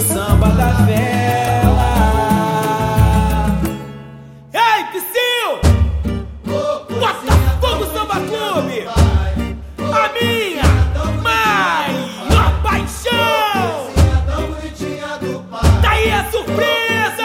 o samba da vela. Ei, Psyu! Botafogo Samba Clube! A minha maior paixão! Tá aí a surpresa!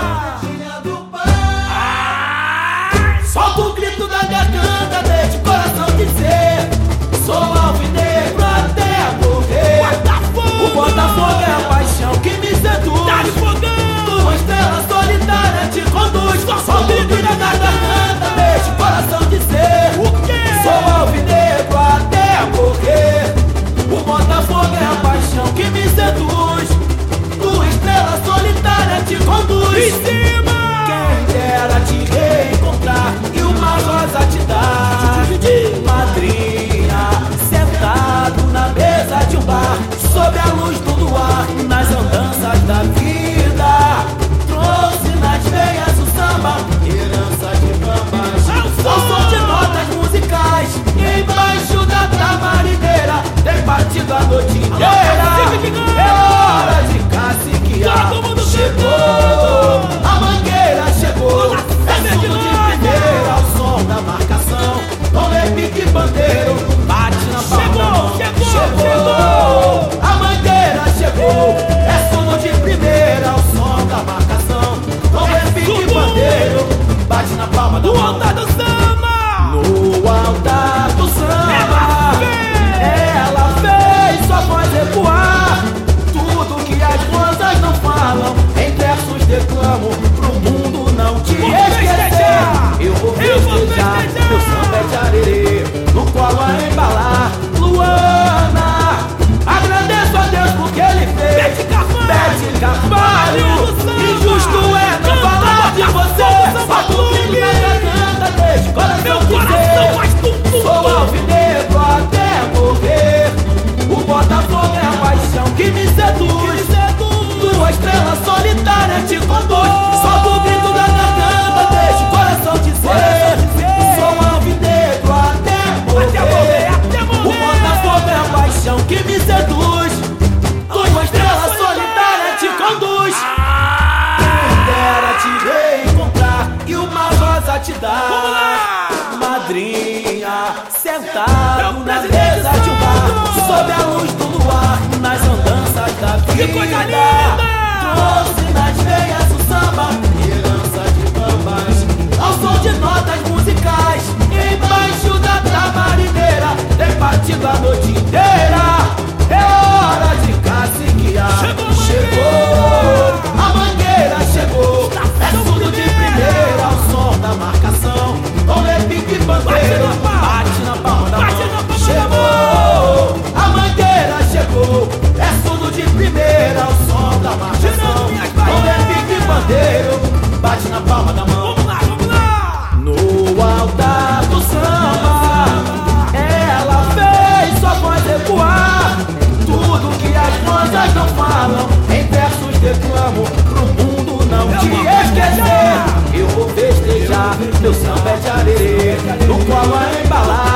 Solta o grito da garganta, deixa o coração dizer: sou alvinegro até morrer. Botafogo! O Botafogo é a paixão que me seduz. Tá de fogão! Uma estrela solitária te conduz. Solta o grito da garganta, deixa o coração dizer: o quê? Sou alvinegro até morrer. O Botafogo é a paixão que me seduz. Tua estrela solitária te conduz. Em cima! Quem dera te reencontrar e uma rosa te dar. Madrinha, sentado na mesa de um bar, sob a luz do luar, nas andanças da vida, trouxe nas veias o samba, herança de bambas, ao som de notas musicais, embaixo da tamarineira, tem batido a noite inteira. É hora de caciquear. Chegou, a mangueira chegou, é tudo de primeira ao som da marcação. Com repique bandeiro, bate na palma. Chegou, a mangueira chegou, é som de primeira ao som da marcação. Com repique bandeiro, bate na palma da mão. No altar do samba, no altar do samba, ela fez sua voz ecoar. Tudo que as rosas não falam, em versos declamo pro mundo não te esquecer. Eu vou festejar, meu samba é de arerê, no colo a embalar, Luana. Agradeço a Deus porque Ele fez Bete Carvalho. Injusto é não falar de você. Solta o grito na garganta, deixa o coração dizer: sou alvinegro até morrer. O Botafogo é a paixão que me seduz. Tua estrela solitária te conduz. Solta o grito da garganta, deixa o coração dizer: sou alvinegro até morrer. O Botafogo é a paixão que me seduz. Tua estrela solitária te conduz. Quem dera te reencontrar e uma rosa te dar. Madrinha, sentado na mesa de um bar, sob a luz do luar, nas andanças da vida, trouxe nas veias o samba, herança de bambas, ao som de notas musicais, embaixo da tamarineira, tem batido a noite inteira. É hora de caciquear. Chegou, a mangueira chegou, é tudo de primeira ao som da marcação. Com repique bandeiro, bate na palma da mão. Chegou, a mangueira chegou, é tudo de primeira ao som da marcação. Com repique bandeiro, bate na palma da mão. No altar do samba, ela fez sua voz ecoar. Tudo que as rosas não falam, em versos declamo pro mundo não te esquecer. Eu vou festejar, meu samba é de arerê, no colo a embalar.